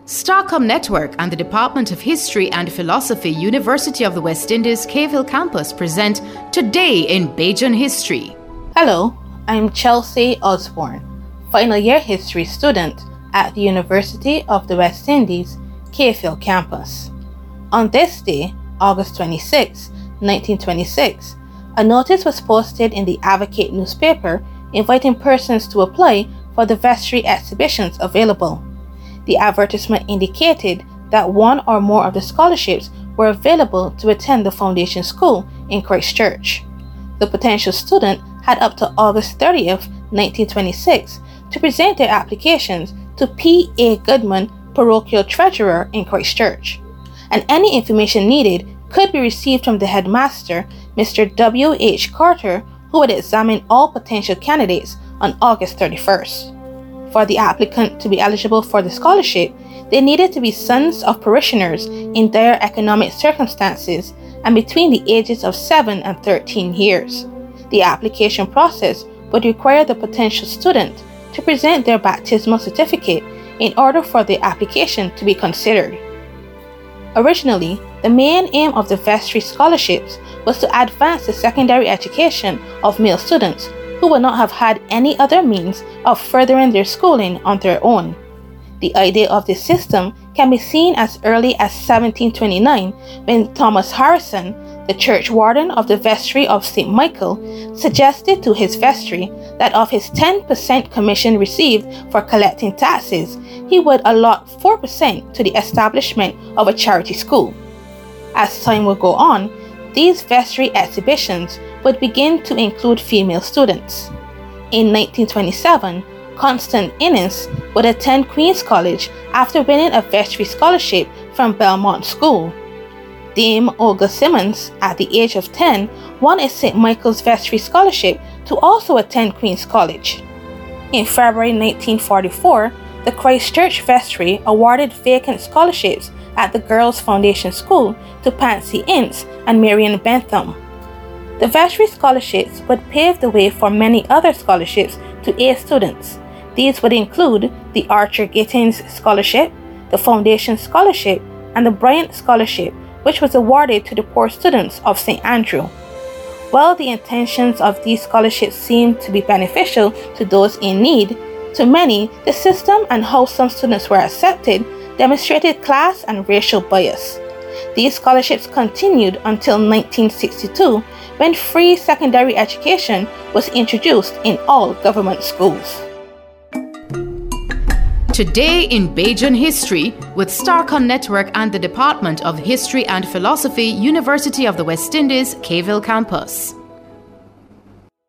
Starcom Network and the Department of History and Philosophy, University of the West Indies, Cave Hill Campus present Today in Bajan History. Hello, I'm Chelsea Osborne, final year history student at the University of the West Indies, Cave Hill Campus. On this day, August 26, 1926, a notice was posted in the Advocate newspaper inviting persons to apply for the vestry exhibitions available. The advertisement indicated that one or more of the scholarships were available to attend the foundation school in Christchurch. The potential student had up to August 30th, 1926 to present their applications to P. A. Goodman, parochial treasurer in Christchurch, and any information needed could be received from the headmaster, Mr. W. H. Carter, who would examine all potential candidates on August 31st. For the applicant to be eligible for the scholarship, they needed to be sons of parishioners in dire economic circumstances and between the ages of 7 and 13 years. The application process would require the potential student to present their baptismal certificate in order for the application to be considered. Originally, the main aim of the vestry scholarships was to advance the secondary education of male students who would not have had any other means of furthering their schooling on their own. The idea of this system can be seen as early as 1729 when Thomas Harrison, the church warden of the vestry of St. Michael, suggested to his vestry that of his 10% commission received for collecting taxes, he would allot 4% to the establishment of a charity school. As time would go on, these vestry exhibitions would begin to include female students. In 1927, Constance Innes would attend Queen's College after winning a vestry scholarship from Belmont School. Dame Olga Simmons, at the age of 10, won a St. Michael's vestry scholarship to also attend Queen's College. In February 1944, the Christchurch Vestry awarded vacant scholarships at the Girls' Foundation School to Pansy Ince and Marian Bentham. The vestry scholarships would pave the way for many other scholarships to A students. These would include the Archer Gittins Scholarship, the Foundation Scholarship, and the Bryant Scholarship, which was awarded to the poor students of St. Andrew. While the intentions of these scholarships seemed to be beneficial to those in need, to many, the system and how some students were accepted demonstrated class and racial bias. These scholarships continued until 1962, when free secondary education was introduced in all government schools. Today in Bajan History with Starcom Network and the Department of History and Philosophy, University of the West Indies, Cave Hill Campus.